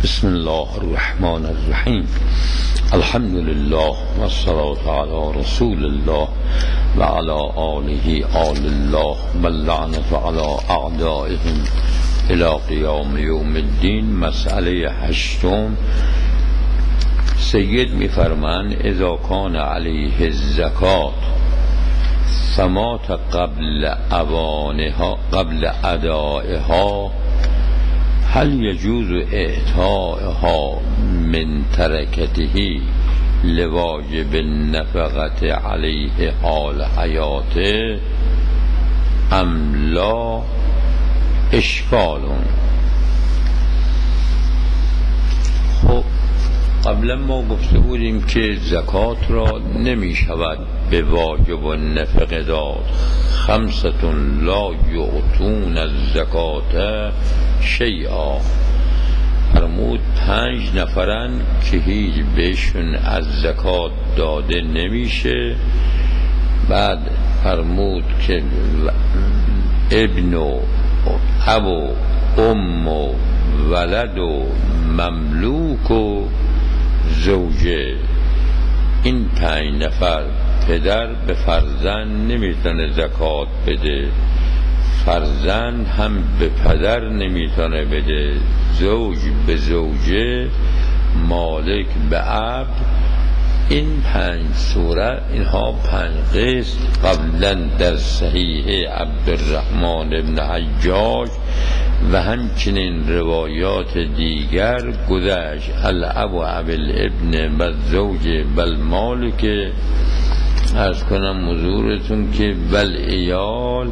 بسم الله الرحمن الرحیم. الحمد لله والصلاة علی رسول الله و علی آله آل الله و اللعنة علی اعدائهم الی قیام یوم الدین. مسئله هشتم، سید میفرماند اذا کان علیه الزکات فمات قبل ادائها هل یجوز اعطائها من ترکته لواجب النفقة علیه حال حیاته ام لا؟ اشکال. خب قبلا ما گفته بودیم که زکات را نمی شود به واجب و نفقه داد. خمستون لا یعطون الزکات شیئا، فرمود 5 نفرن که هیچ بهشون از زکات داده نمیشه. بعد فرمود که ابن و اب و ام و ولد و مملوک و زوجه، این 5 نفر، پدر به فرزند نمیتونه زکات بده، فرزند هم به پدر نمیتونه بده، زوج به زوجه، مالک به عبد. این 5 صورت، اینها 5 قسم قبلا در صحیح عبدالرحمن بن حجاج و همچنین روایات دیگر گذشت. الاب و الابن و زوج بل مالک. عرض کنم حضورتون که بل ایال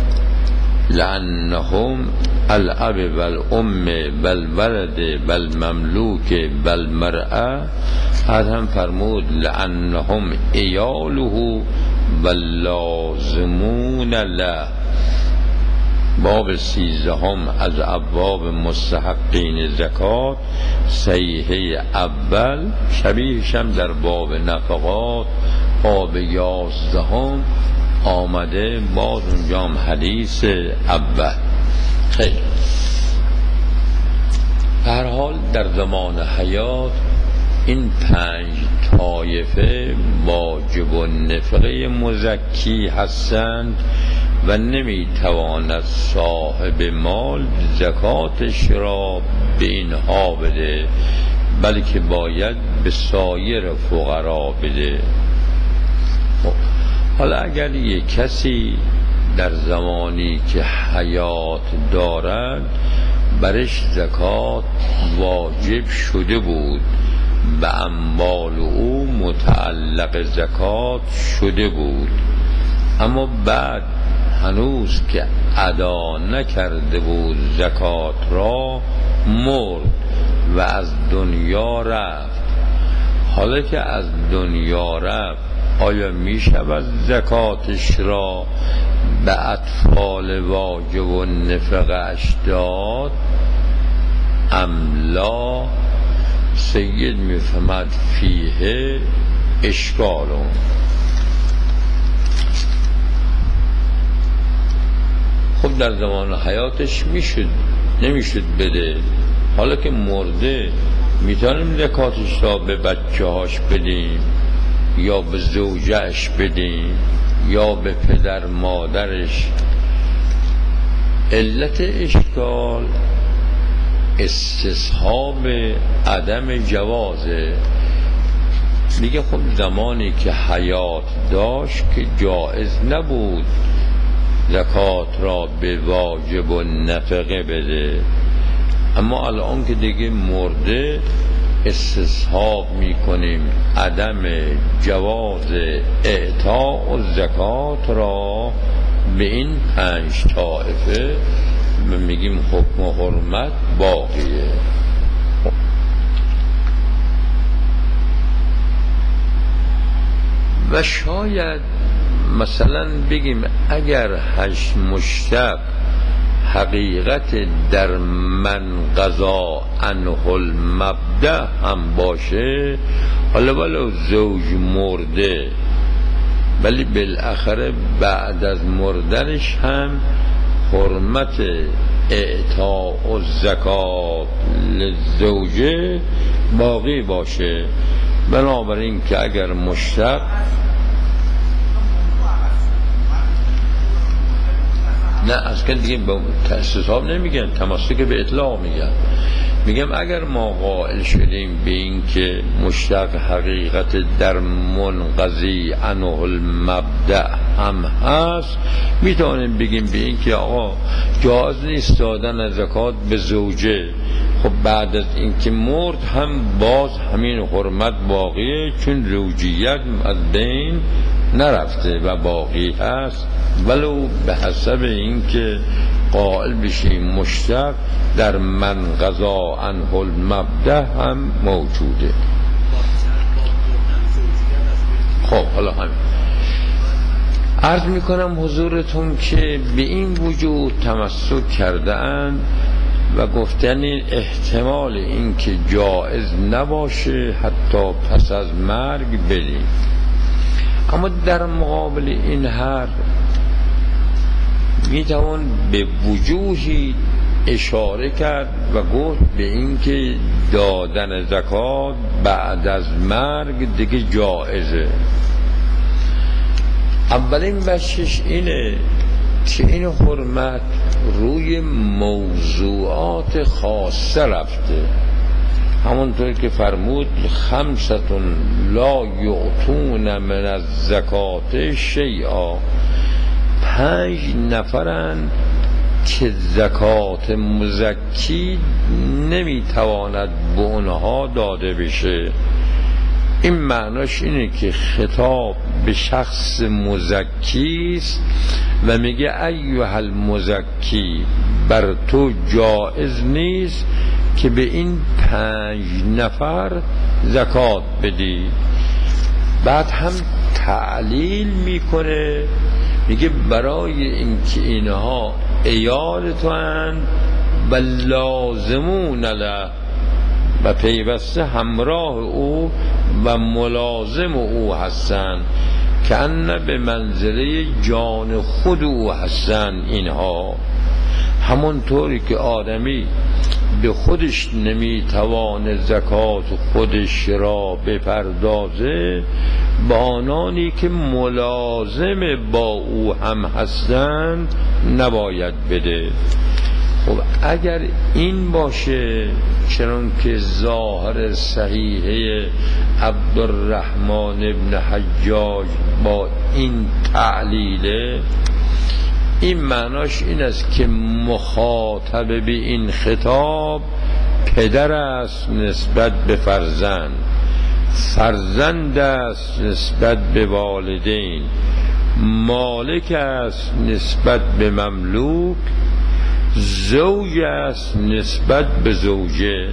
لعنهم الاب والام والولد والمملوک والمرأه. هر هم فرمود لعنهم ایاله واللازمون له. باب 13 از ابواب مستحقین زکات، صحیحه اول، شبیهش هم در باب نفقات باب 11 آمده، باز اونجا هم حدیث اول. خیلی هر حال در زمان حیات این 5 طایفه واجب و نفقه مزکی هستند و نمیتواند صاحب مال زکاتش را به اینها بده، بلکه باید به سایر فقرا بده. حالا اگر یک کسی در زمانی که حیات دارد برش زکات واجب شده بود، به اموال او متعلق زکات شده بود، اما بعد هنوز که ادا نکرده بود زکات را، مرد و از دنیا رفت. حالا که از دنیا رفت، آیا می شود زکاتش را به اطفال واجب و نفقه اش داد ام لا؟ سید می فهمد فیه اشکالون. خب در زمان حیاتش نمیشد بده، حالا که مرده میتونیم زکاتش را به بچه هاش بدیم یا به زوجهش بدیم یا به پدر مادرش. علت اشکال استصحاب عدم جوازه. میگه خب زمانی که حیات داشت که جایز نبود زکات را به واجب و نفقه بده، اما الان که دیگه مرده استصحاب میکنیم عدم جواز اعطاء و زکات را به این 5 طایفه، میگیم حکم و حرمت باقیه. و شاید مثلا بگیم اگر 8 مشتق حقیقت در من قضا عنه المبدأ هم باشه، حالا ولو زوج مرده ولی بالاخره بعد از مردنش هم حرمت اعطاء الزکات للزوجه باقی باشه. بنابراین که اگر مشتق نه اصلا دیگه به استصحاب نمیگن، تمسک به اطلاق میگن. میگم اگر ما قائل شدیم به این که مشتق حقیقت در منقضی عنه المبدأ هم هست، میتونیم بگیم به این که آقا جایز نیست دادن زکات به زوجه. خب بعد از این که مرد هم باز همین حرمت باقیه، چون زوجیت از بین نرفته و باقی هست، ولو به حسب این که قائل بشیم مشتق در منقضا عنه المبدأ هم موجوده. خب حالا همین عرض میکنم حضورتون که به این وجود تمسک کرده اند و گفتن احتمال این که جایز نباشه حتی پس از مرگ بدیم. اما در مقابل این حرف میتوان به وجوهی اشاره کرد و گفت به این که دادن زکات بعد از مرگ دیگه جایزه. اولین بخشش اینه که این حرمت روی موضوعات خاصه رفته، همونطور که فرمود خمستون لا یعطون من الزکات شیئا، 5 نفرن که زکات مزکی نمیتواند به اونها داده بشه. این معناش اینه که خطاب به شخص مزکی است و میگه ایها المزکی، بر تو جایز نیست که به این 5 نفر زکات بدی. بعد هم تعلیل میکنه، میگه برای اینکه اینها عیال تو اند و لازمون له و پیوسته همراه او و ملازم او هستند، که ان به منزله جان خود او هستند. اینها همونطوری که آدمی به خودش نمیتوانه زکات خودش را بپردازه، با آنانی که ملازم با او هم هستند نباید بده. خب اگر این باشه، چون که ظاهر صحیحه عبدالرحمن ابن حجاج با این تعلیله، این معناش این است که مخاطب به این خطاب پدر است نسبت به فرزند، فرزند است نسبت به والدین، مالک است نسبت به مملوک، زوج است نسبت به زوجه.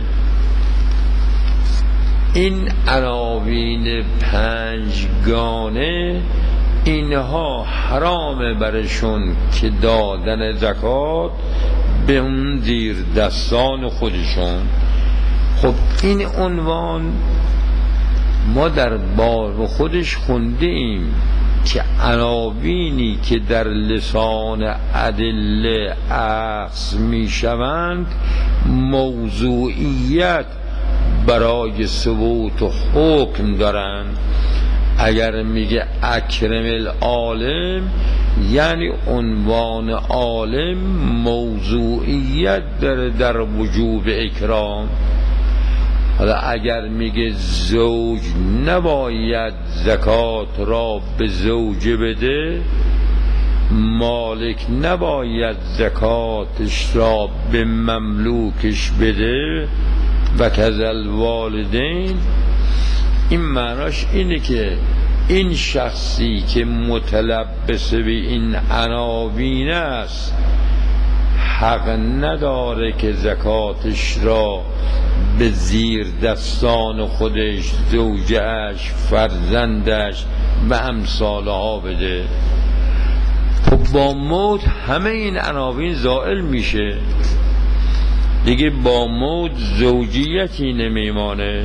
این عناوین 5 گانه اینها حرامه برشون که دادن زکات به اون زیر دستان خودشون. خب این عنوان ما در باب خودش خونده ایم که عناوینی که در لسان ادله اخذ می شوند موضوعیت برای ثبوت و حکم دارند. اگر میگه اکرم العالم یعنی عنوان عالم موضوعیت داره در وجوب اکرام. حالا اگر میگه زوج نباید زکات را به زوجه بده، مالک نباید زکاتش را به مملوکش بده و کذل والدین، این معناش اینه که این شخصی که متلبس به این عناوین است حق نداره که زکاتش را به زیر دستان خودش، زوجهش، فرزندش و امثالها بده. خب با موت همه این عناوین زائل میشه دیگه، با موت زوجیتی نمیمانه،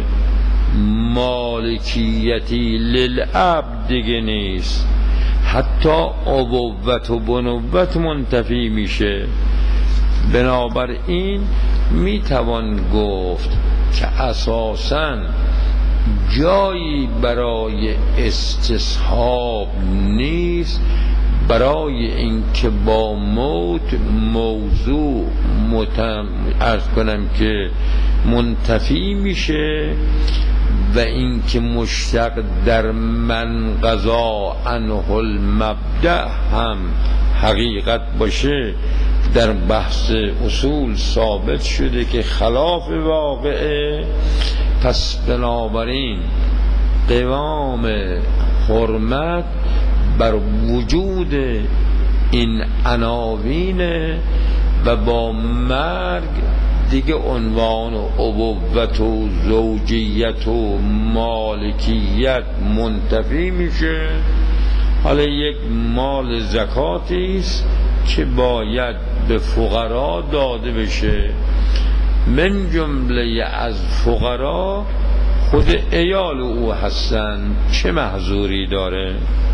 مالکیتی للعبد دیگه نیست، حتی ابوت و بنوت منتفی میشه. بنابراین میتوان گفت که اساساً جایی برای استصحاب نیست، برای اینکه با موت موضوع عرض کنم که منتفی میشه و اینکه مشتق در من قضا عنه المبدأ هم حقیقت باشه در بحث اصول ثابت شده که خلاف واقعه. پس بنابراین قوام حرمت بر وجود این عناوین و با مرگ دیگه عنوان و ابوت و زوجیت و مالکیت منتفی میشه. حالا یک مال زکاتی است که باید به فقرا داده بشه، من جمله از فقرا خود عیال او هستن، چه محظوری داره؟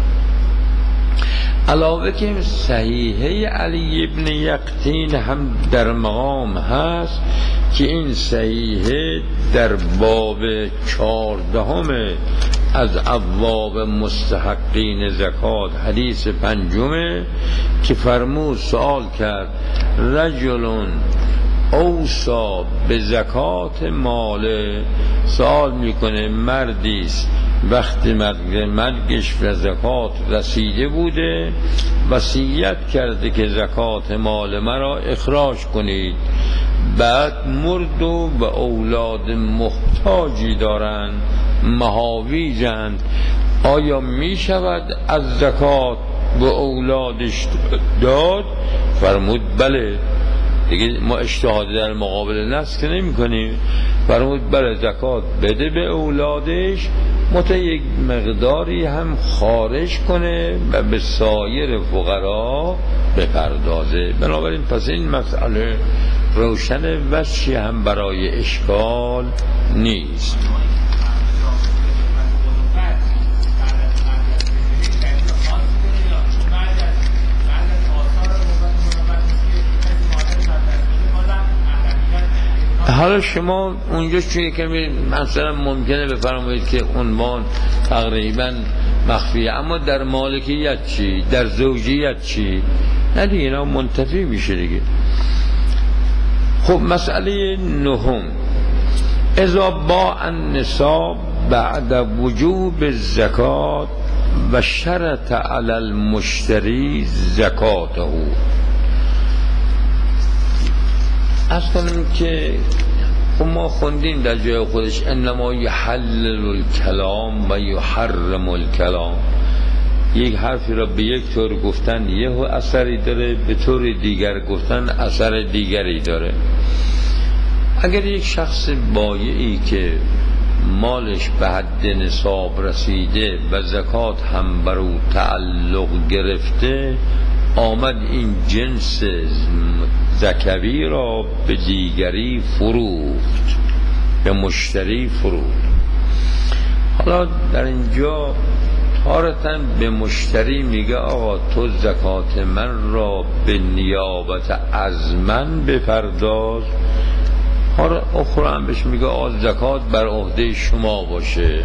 علاوه که صحیحه علی ابن یقطین هم در مقام هست که این صحیحه در باب 14 از ابواب مستحقین زکات حدیث 5 که فرمود سوال کرد رجل اوصا به زکات ماله، سوال میکنه مردیست وقتی مرگش به زکات رسیده بوده وصیت کرده که زکات مال مرا اخراج کنید، بعد مرد و اولاد محتاجی دارند مهاویجند، آیا می شود از زکات به اولادش داد؟ فرمود بله. دیگه ما اجتهاد در مقابل نفس که نمی کنیم. فرمود بله زکات بده به اولادش، متا یک مقداری هم خارج کنه و به سایر فقرا بپردازه. بنابراین پس این مسئله روشن و چی هم برای اشکال نیست. حالا شما اونجا چون کمی مثلا ممکنه بفرمایید که عنوان تقریبا مخفیه، اما در مالکیت چی؟ در زوجیت چی؟ نه دیگه اینا منتفی میشه دیگه. خب مسئله 9 اذا باع النصاب بعد وجوب الزکات و شرط علی المشتری زکاته. از کنیم که ما خوندیم در جای خودش انما یحلل الکلام و یحرم الکلام، یک حرفی را به یک طور گفتن یه اثری داره، به طور دیگر گفتن اثر دیگری داره. اگر یک شخص بایعی که مالش به حد نصاب رسیده و زکات هم بر او تعلق گرفته آمد این جنس زکوی را به دیگری فروخت، به مشتری فروخت. حالا در اینجا تارتاً به مشتری میگه آقا تو زکات من را به نیابت از من بپرداز، حالا اخرى هم بهش میگه آقا زکات بر عهده شما باشه.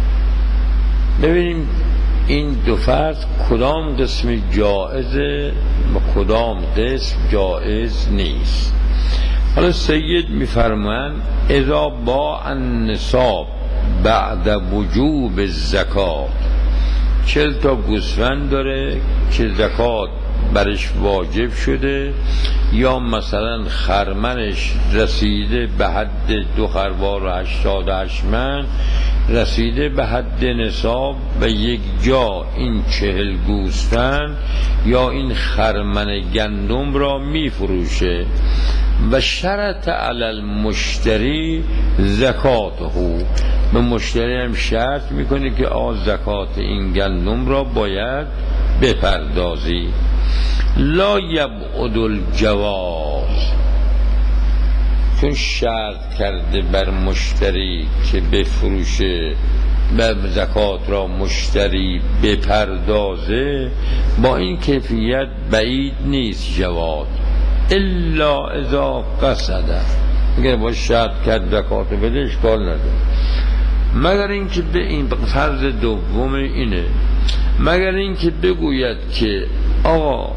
ببینیم این دو فرض کدام قسم جائزه و کدام قسم جائز نیست. حالا سید میفرمایند اذا باع النصاب بعد وجوب الزکات، 40 تا گوسفند داره که زکات برش واجب شده، یا مثلا خرمنش رسیده به حد 2 خروار و 88 من رسیده به حد نصاب و یک جا این 40 گوسفند یا این خرمن گندم را می فروشه و شرط علی المشتری زکاته، به مشتری هم شرط میکنه که زکات این گندم را باید بپردازی. لا یبعد الجواز، چون شرط کرده بر مشتری که بفروشه و زکات را مشتری بپردازه، با این کیفیت بعید نیست جواز. الا اذا قصد، اگر با شرط کرد زکات بده اشکال نداره، مگر اینکه به این فرض دوم اینه، مگر اینکه بگوید که آقا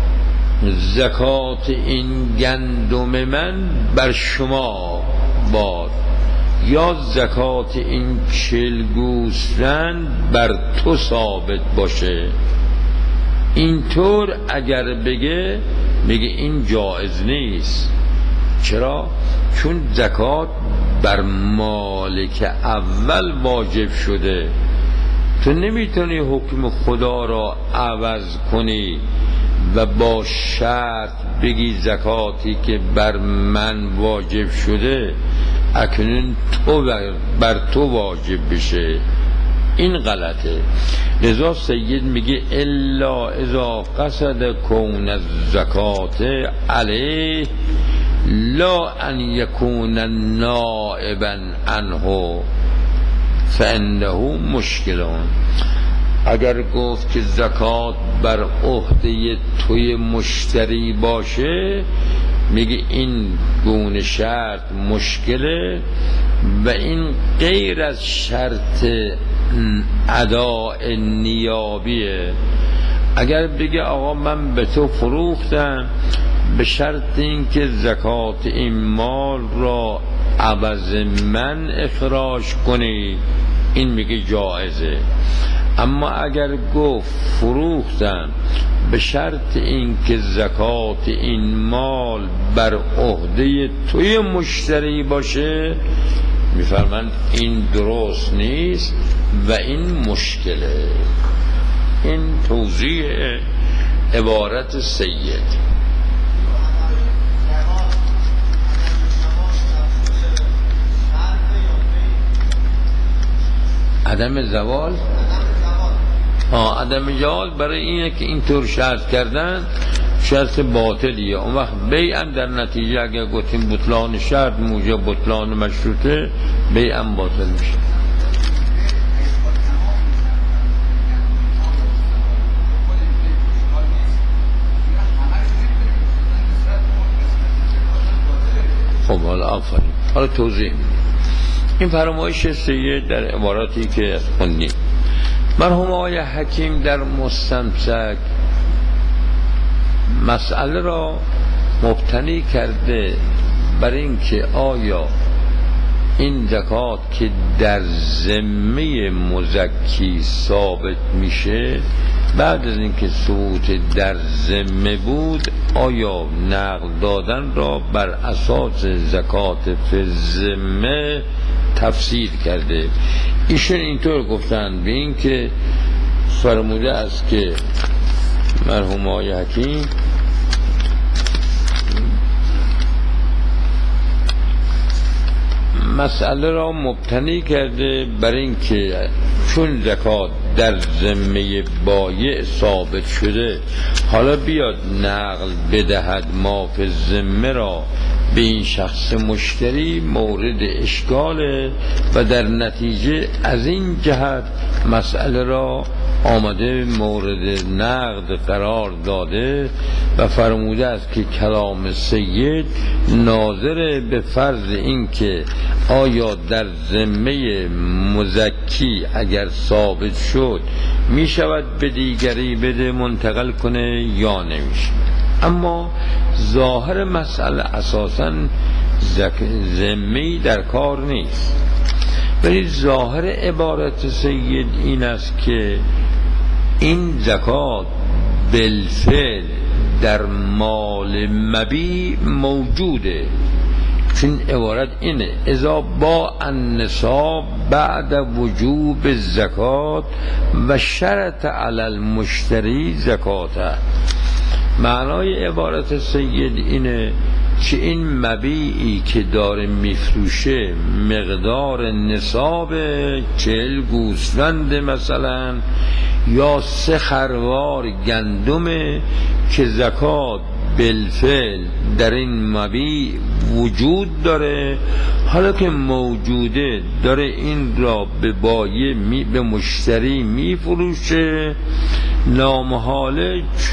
زکات این گندم من بر شما باد، یا زکات این 40 گوسفند بر تو ثابت باشه. اینطور اگر بگه میگه این جایز نیست. چرا؟ چون زکات بر مالک اول واجب شده، تو نمیتونی حکم خدا را عوض کنی و با شرط بگی زکاتی که بر من واجب شده اکنون بر تو واجب بشه. این غلطه. لذا سید میگه الا اذا قصد کون الزکات علیه لا ان یکون نائبا عنه فانه مشکلون. اگر گفت که زکات بر عهده توی مشتری باشه، میگه این گونه شرط مشکله و این غیر از شرط اداء نیابیه. اگر بگه آقا من به تو فروختم به شرط اینکه زکات این مال را عوض من اخراج کنی، این میگه جایزه. اما اگر گفت فروختم به شرط اینکه زکات این مال بر عهده توی مشتری باشه، میفرمند این درست نیست و این مشکله. این توضیح عبارت سید. عدم زوال، عدم زوال برای اینه که اینطور شرط کردن شرط باطلیه. اون وقت بیعم در نتیجه اگر گفتیم بطلان شرط موجب بطلان مشروطه، بیعم باطل میشه. خب حالا آفرین. حالا توضیح این فرمایش سید در عباراتی که خوندیم. مرحوم آقای حکیم در مستمسک مسئله را مبتنی کرده بر این که آیا این زکات که در ذمه مزکی ثابت میشه، بعد از اینکه ثبوت در ذمه بود، آیا نقل دادن را بر اساس زکات فی ذمه تفسیر کرده. ایشون اینطور گفتن به این که فرموده است که مرحوم آقای حکیم مسئله را مبتنی کرده بر این که چون زکات در ذمه بایع ثابت شده، حالا بیاد نقل بدهد ما فی ذمه را به این شخص مشتری مورد اشکاله و در نتیجه از این جهت مسئله را آمده مورد نقد قرار داده و فرموده است که کلام سید ناظر به فرض این که آیا در ذمه مزکی اگر ثابت شد می شود به دیگری بده منتقل کنه یا نمیشه. اما ظاهر مسئله اساساً ذمه‌ای در کار نیست، ولی ظاهر عبارت سید این است که این زکات بالفعل در مال مبیع موجوده. چون عبارت اینه اذا با النصاب بعد وجوب الزکات و شرط علی المشتری زکاته. معنای عبارت سید اینه که این مبیعی که داره میفروشه مقدار نصاب 40 گوسفند مثلا یا 3 خروار گندمه که زکات بالفعل در این مبیع وجود داره. حالا که موجوده داره این را به بایع به مشتری میفروشه، نامحاله چون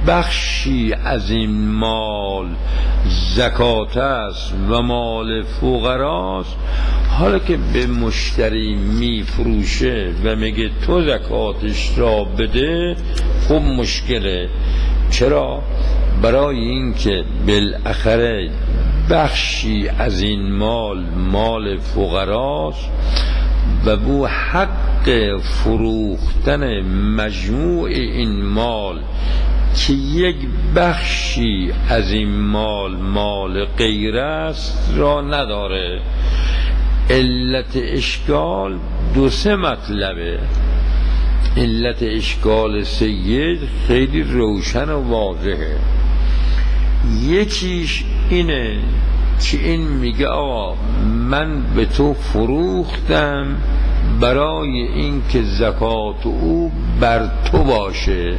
بخشی از این مال زکات است و مال فقراست، حالا که به مشتری میفروشه و میگه تو زکاتش را بده، خب مشکله. چرا؟ برای اینکه بالاخره بخشی از این مال فقراست و او حق فروختن مجموع این مال که یک بخشی از این مال غیر است را نداره. علت اشکال 2 مطلبه. علت اشکال سید خیلی روشن و واضحه. یکیش اینه که این میگه آقا من به تو فروختم برای این که زکات او بر تو باشه،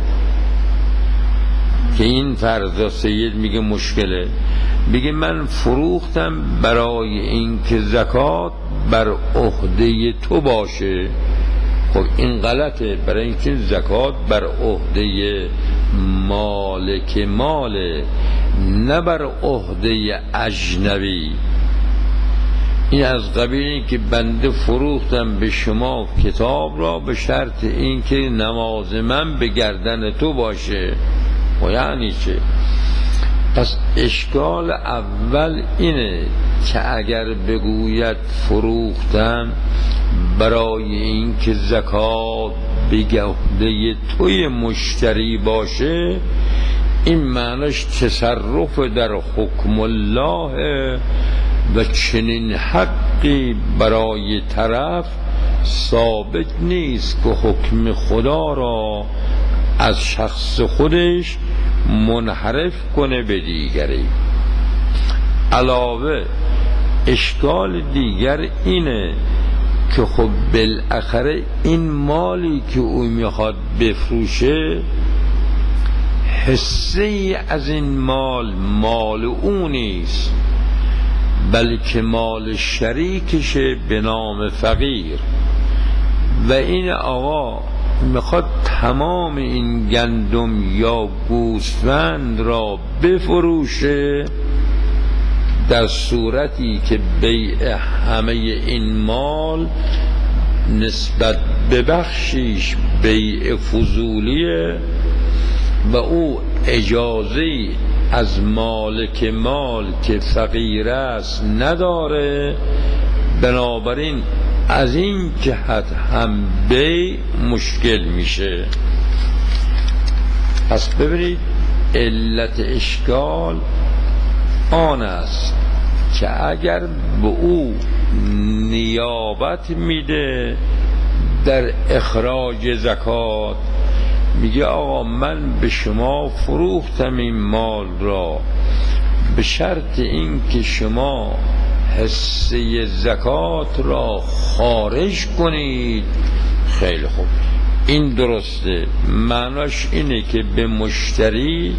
که این فرض سید میگه مشکله. میگه من فروختم برای این که زکات بر عهده تو باشه. خب این غلطه، برای اینکه زکات بر عهده مالک ماله، نه بر عهده اجنبی. این از قبیل این که بنده فروختم به شما کتاب را به شرط این که نماز من به گردن تو باشه. و یعنی چه؟ پس اشکال اول اینه که اگر بگوید فروختم برای این که زکات به عهده توی مشتری باشه، این معنیش تصرف در حکم الله و چنین حقی برای طرف ثابت نیست که حکم خدا را از شخص خودش منحرف کنه به دیگری. علاوه اشکال دیگر اینه که خب بالاخره این مالی که او میخواد بفروشه، حصه از این مال او نیست، بلکه مال شریکشه به نام فقیر. و این آقا میخواد تمام این گندم یا گوسفند را بفروشه، در صورتی که بیع همه این مال نسبت به بخشیش بیع فضولیه و او اجازه از مالک مال که فقیر است نداره. بنابراین از این جهت هم بیع مشکل میشه. پس ببینید علت اشکال آن است که اگر به او نیابت میده در اخراج زکات، میگه آقا من به شما فروختم این مال را به شرط این که شما حصه زکات را خارج کنید، خیلی خوب، این درسته. معناش اینه که به مشتری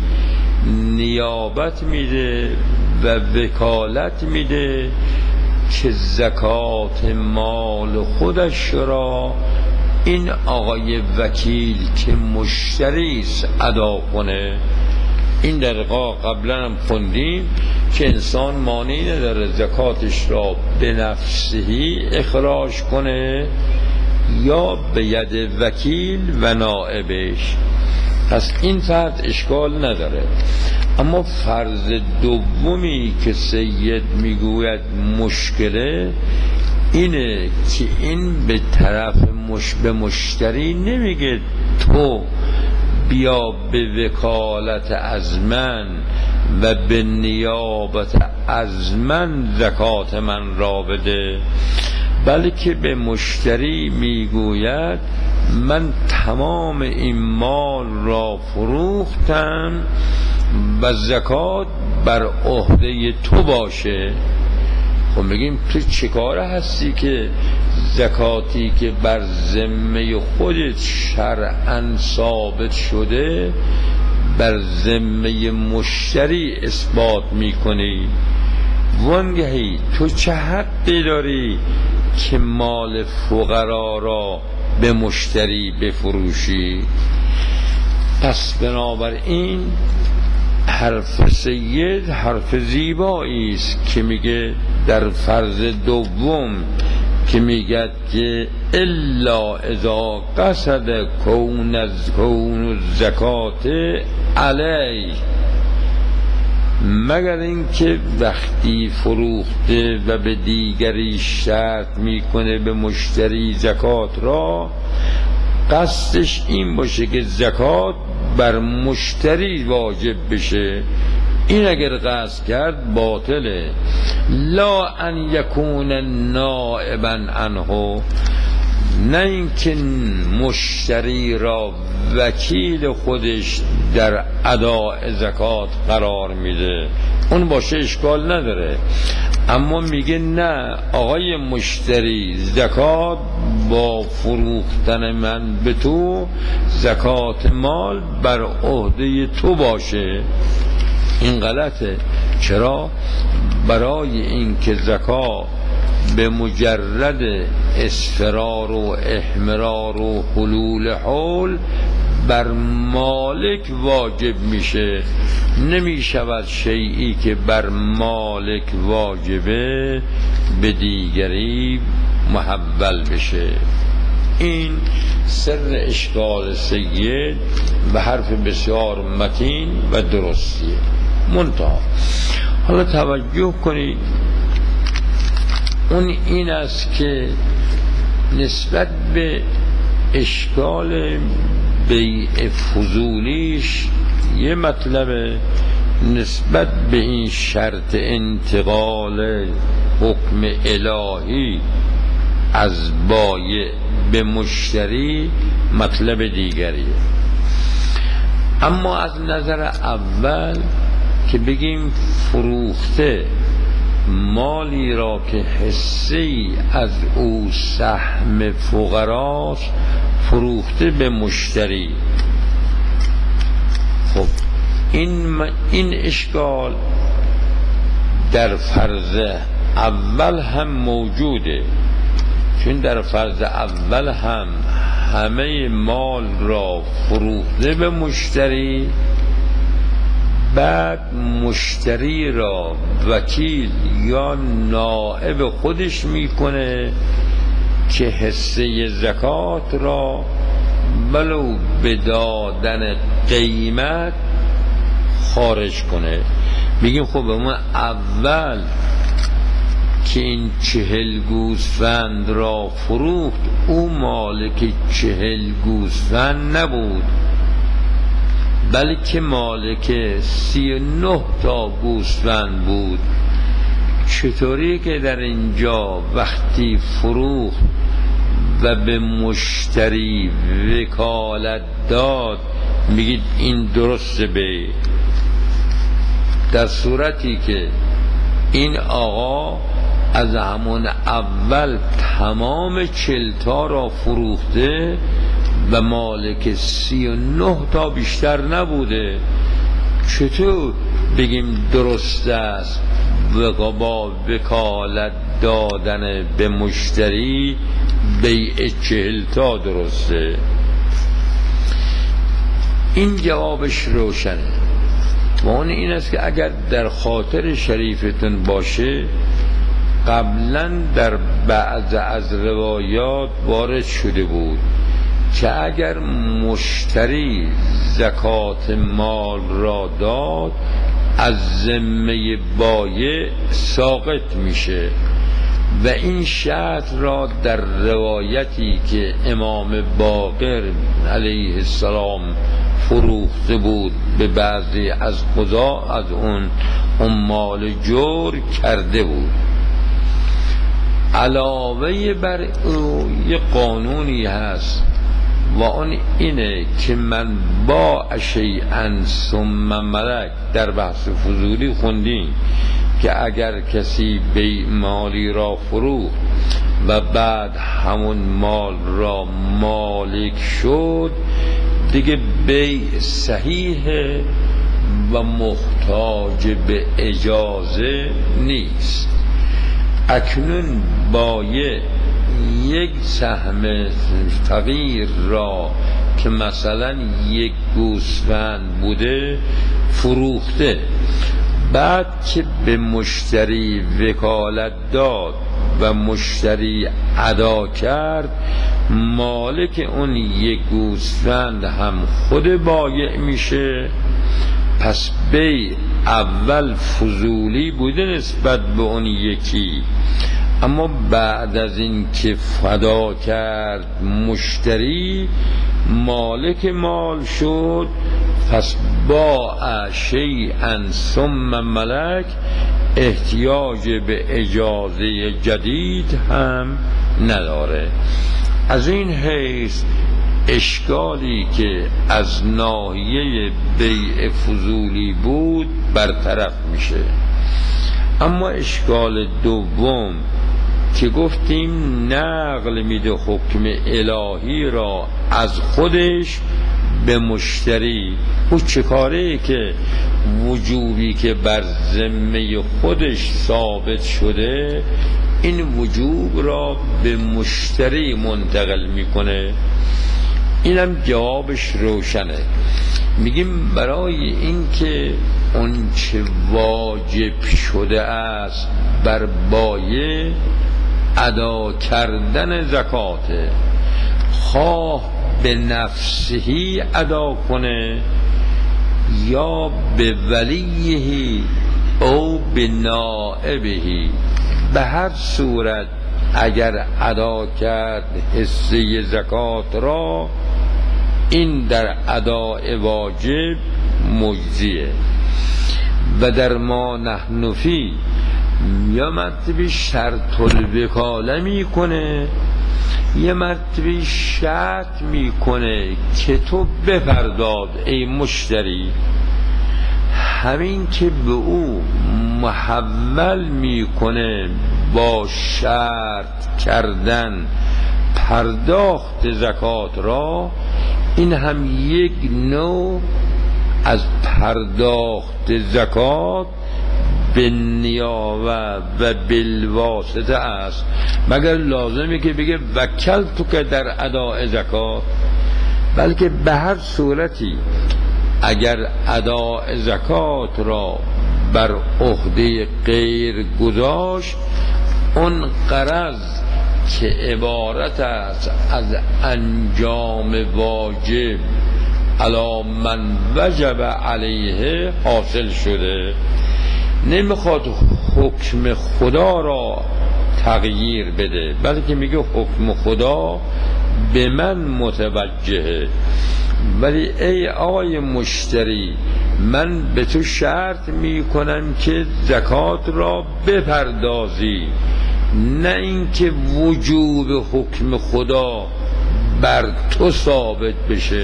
نیابت میده و وکالت میده که زکات مال خودش را این آقای وکیل که مشتری است ادا کنه. این در قبلا هم خوندیم که انسان مانعی نداره زکاتش را به نفسهی اخراج کنه یا به ید وکیل و نائبش. پس این فرض اشکال نداره. اما فرض دومی که سید میگوید مشکله اینه که این به طرف به مشتری نمیگه تو بیا به وکالت از من و به نیابت از من زکات من را بده، بلکه به مشتری میگوید من تمام این مال را فروختم و زکات بر عهده تو باشه. خب میگیم تو چه کاره هستی که زکاتی که بر ذمه خودت شرعاً ثابت شده بر ذمه مشتری اثبات میکنی؟ وانگهی تو چه حقی داری که مال فقرا را به مشتری بفروشی؟ پس بنابراین حرف سید حرف زیبایی است که میگه در فرض دوم که میگه که الا اذا قصد کون الزکات علی، مگر اینکه وقتی فروخته و به دیگری شرط میکنه به مشتری زکات را، قصدش این باشه که زکات بر مشتری واجب بشه. این اگر قصد کرد باطله. لا ان یکون نائبا عنه، نه اینکه مشتری را وکیل خودش در اداء زکات قرار میده، اون باشه اشکال نداره. اما میگه نه آقای مشتری، زکات با فروختن من به تو، زکات مال بر عهده تو باشه. این غلطه. چرا؟ برای اینکه زکات به مجرد اصفرار و احمرار و حلول حول بر مالک واجب میشه، نمیشود شیئی که بر مالک واجبه به دیگری محول بشه. این سر اشکال سید و حرف بسیار متین و درستیه. منتها حالا توجه کنید، اون این است که نسبت به اشکال بیع فضولیش یه مطلب، نسبت به این شرط انتقال حکم الهی از بایع به مشتری مطلب دیگریه. اما از نظر اول که بگیم فروخته مالی را که حصه‌ای از او سهم فقراست، فروخته به مشتری، خب این اشکال در فرض اول هم موجوده، چون در فرض اول هم همه مال را فروخته به مشتری، بعد مشتری را وکیل یا نائب خودش میکنه که حصه زکات را ولو به دادن قیمت خارج کنه. میگیم خب ما اول که این 40 گوسفند را فروخت، او مالک 40 گوسفند نبود، بلکه مالک 39 تا گوسفند بود. چطوری که در اینجا وقتی فروخت و به مشتری وکالت داد میگید این درسته به، در صورتی که این آقا از همون اول تمام 40 تا را فروخته و مالک 39 تا بیشتر نبوده، چطور بگیم درست است با وکالت دادن به مشتری بیع 40 تا درسته؟ این جوابش روشنه و اون این است که اگر در خاطر شریفتون باشه، قبلا در بعض از روایات وارد شده بود که اگر مشتری زکات مال را داد از ذمه بایع ساقط میشه و این شرط را در روایتی که امام باقر علیه السلام فروخته بود به بعضی از قضا از اون عمال جور کرده بود. علاوه بر او یه قانونی هست و اون اینه که من با شیئا ثم ملک، در بحث فضولی خوندیم که اگر کسی بیع مالی را فروخت و بعد همون مال را مالک شد، دیگه بیع صحیحه و محتاج به اجازه نیست. اکنون بایع یک سهم فقیر را که مثلا یک گوسفند بوده فروخته، بعد که به مشتری وکالت داد و مشتری ادا کرد، مالک اون یک گوسفند هم خود بایع میشه. پس بیع اول فضولی بوده نسبت به اون یکی، اما بعد از این که فدا کرد مشتری مالک مال شد، پس باع شیئا ثم ملک، احتیاج به اجازه جدید هم نداره. از این حیث اشکالی که از ناحیه بیع فضولی بود برطرف میشه. اما اشکال دوم که گفتیم نقل میده حکم الهی را از خودش به مشتری، او چه کاره که وجوبی که بر ذمه خودش ثابت شده این وجوب را به مشتری منتقل میکنه. اینم جوابش روشنه. میگیم برای این که اون چه واجب شده است بر بایع ادا کردن زکاته، خواه به نفسهی ادا کنه یا به ولیهی او به نائبهی، به هر صورت اگر ادا کرد حصه زکات را، این در اداء واجب مجزیه. و در ما نحن فی یا مرتبه شرط الوکاله میکنه، یه مرتبه شرط میکنه که تو بپرداز ای مشتری. همین که به او محول میکنه با شرط کردن پرداخت زکات را، این هم یک نوع از پرداخت زکات به نیابه و بالواسطه است، مگر لازمه که بگه وکل تو که در اداء زکات، بلکه به هر صورتی اگر اداء زکات را بر عهده غیر گذاشت، اون غرض که عبارت است از انجام واجب علی من وجب علیه حاصل شده، نمیخواد حکم خدا را تغییر بده، بلکه میگه حکم خدا به من متوجهه. ولی ای آقای مشتری، من به تو شرط میکنم که زکات را بپردازی، نه اینکه وجوب حکم خدا بر تو ثابت بشه.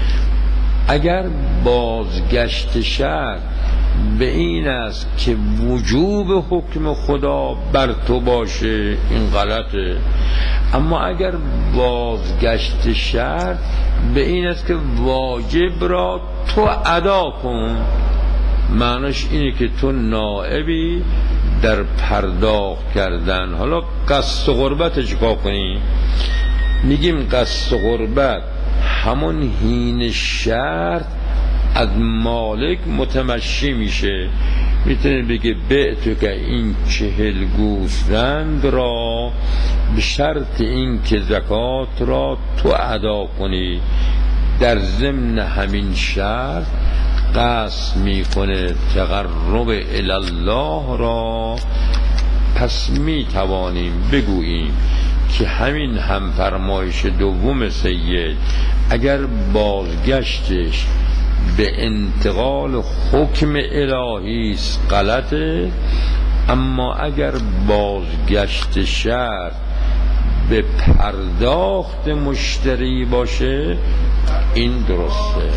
اگر بازگشت شرط به این است که وجوب حکم خدا بر تو باشه، این غلطه. اما اگر بازگشت شرط به این است که واجب را تو ادا کن، معنیش اینه که تو نائبی در پرداخت کردن. حالا قصد غربت چیکار کنی؟ میگیم قصد غربت همون حین شرط از مالک متمشی میشه. میتونه بگه بعتو که این 40 گوسفند را به شرط این که زکات را تو ادا کنی. در ضمن همین شرط قصد میکنه تقرب الله را. پس میتوانیم بگوییم که همین هم فرمایش دوم سید اگر بازگشتش به انتقال حکم الهی است غلطه، اما اگر بازگشت شرط به پرداخت مشتری باشه این درسته.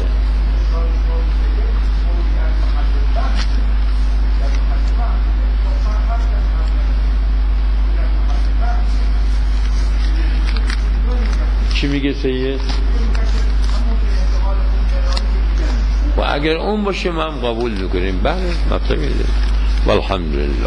چی میگه سید؟ و اگر اون باشه ما هم قبول میکنیم. بله مطلبی ده. والحمدلله.